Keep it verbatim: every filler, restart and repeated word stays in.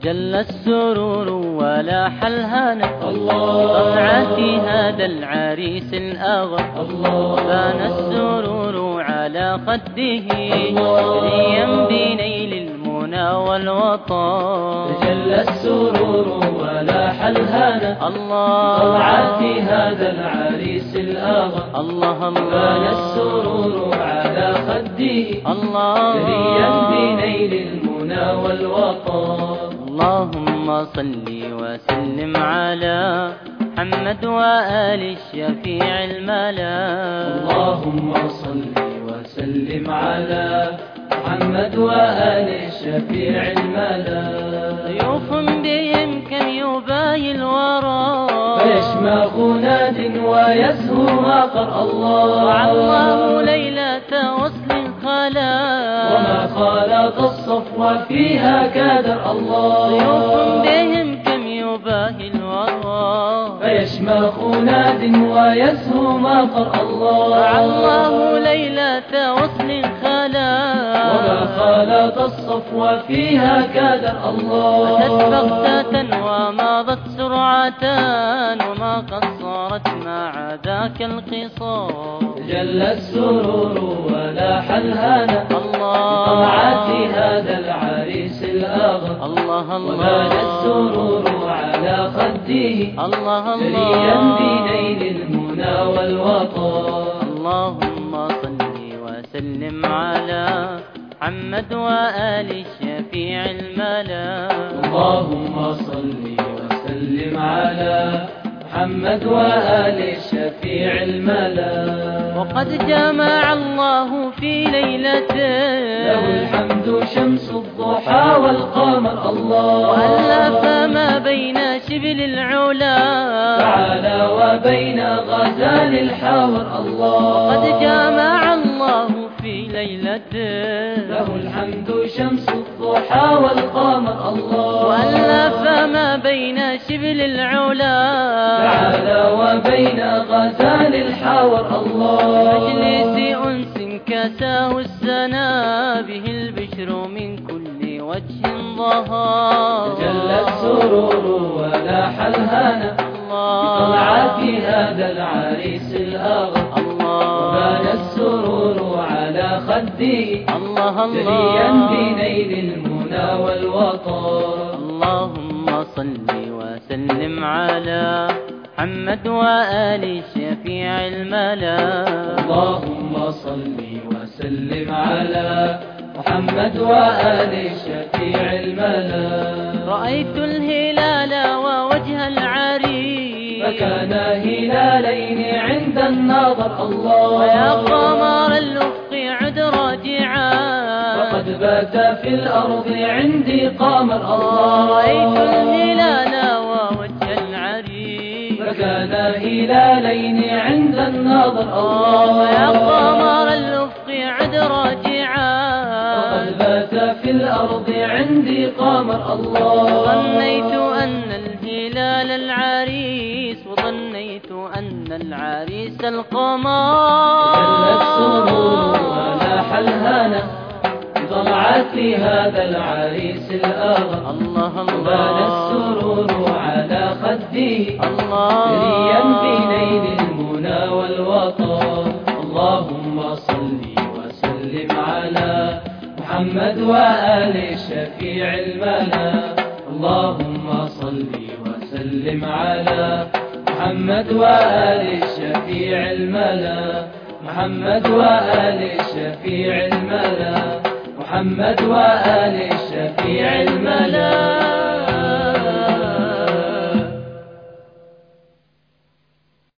جل السرور ولاح الهنا طلعت هذا العريس الأغر بان السرور على خده ريا بنيل المنى والوطن جل السرور ولاح الهنا طلعت هذا العريس الأغر الله بان السرور على خده الله ريا بنيل المنى والوطن اللهم صل وسلم على محمد وآل الشفيع الملا اللهم صل وسلم على محمد وآل الشفيع الملا ضيوف بهم كم يباهي الورى فيشمخ ناد ويزهو ماقر الله وعلاه ليلة وصل خلا وما خالط الصفو فيها كادر الله ضيوف بهم كم يباهي الورى فيشمخ ناد ويزهو ماقر الله وعلاه ليلة وصل خلا وما خالط الصفو فيها كادر الله أتت بغتة وماضت سرعة وما قصرت مع ذاك القصار جل السرور ولاح الهنا طلعت هذا العريس الأغر الله وبان السرور على خده الله ريا بنيل المنى والوطن اللهم صل وسلم على محمد وآل الشفيع الملا اللهم صل وسلم على محمد وآل الشفيع الملا وقد جمع الله في ليلته له الحمد شمس الضحى والقمر الله وألف ما بين شبل العلا تعالى وبين غزال الحور الله وقد جمع الله في ليلته له الحمد شمس الضحى والقمر الله وألف ما بين شبل العلا تعالى وبين غزال الحور الله مجلس أنس كساه السنا به البشر من كل وجه ظهر جل السرور ولاح الهنا طلعت هذا العريس الأغر وبان السرور على خده الله ريا بنيل المنى والوطن اللهم صل وسلم على محمد وآل الشفيع الملا اللهم صل وسلم على محمد وآل الشفيع الملا رأيت الهلال ووجه العريس فكان هلالين عند الناظر الله ويا قمر الأفق عد راجعا وقد بات في الأرض عندي قمر الله رأيت الهلال ووجه العريس فكان هلالين عند الناظر الله ويا قمر الأفق عد راجعا وقد بات في الأرض عندي قمر الله ظنيت أن الهلال العريس وظنيت أن العريس القمر جل السرور ولاح الهنا طلعت هذا العريس الأغر الله وبان السرور على خده ريا بنيل المنى والوطن اللهم صل وسلم على محمد وآل الشفيع الملا اللهم صل وسلم على محمد وآل الشفيع الملا محمد وآل الشفيع الملا محمد وآل